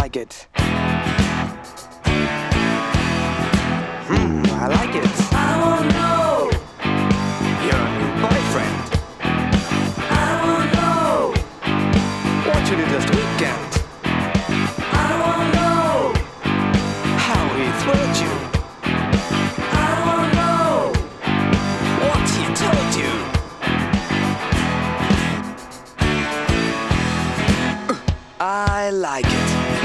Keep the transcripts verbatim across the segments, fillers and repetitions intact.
like it. Hmm, I like it. I wanna know. Your new boyfriend. I wanna know. What you did last weekend. I wanna know. How he thrilled you. I wanna know. What he told you. I like it.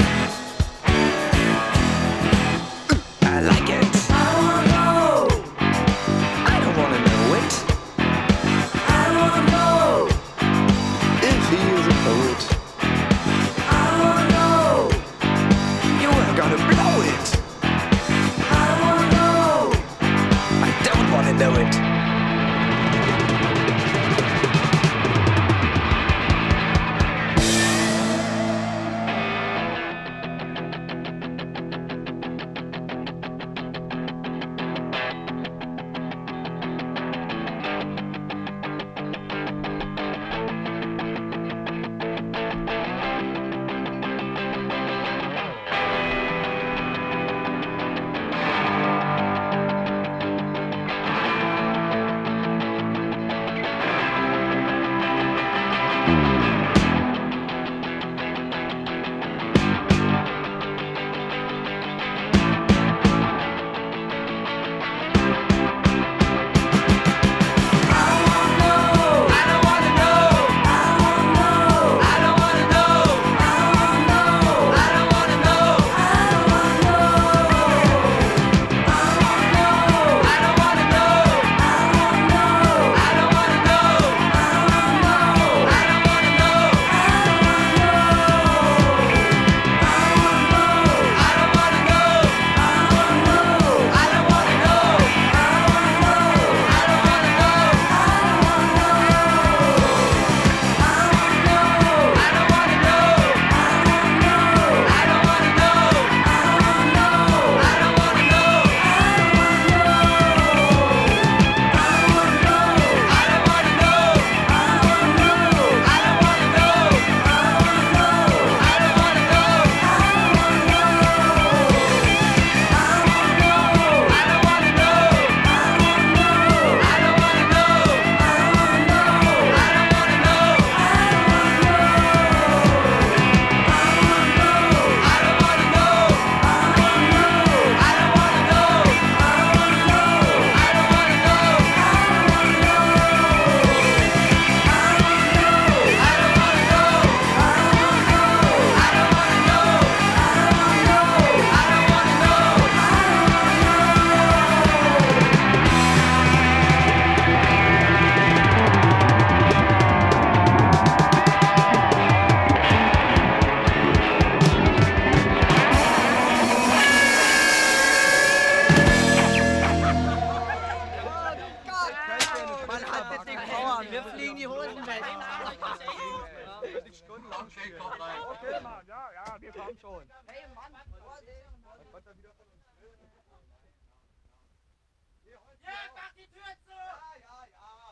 I like it. I wanna know. I don't wanna know it. I wanna know. If he is a poet, I wanna know. you are gonna blow it. I wanna know. I don't wanna know it. Wir fliegen die Hosen weg. Okay, komm rein. Okay, Mann, ja, ja, wir kommen schon. Hey Mann, Jetzt mach die Tür zu! Ja, ja, ja.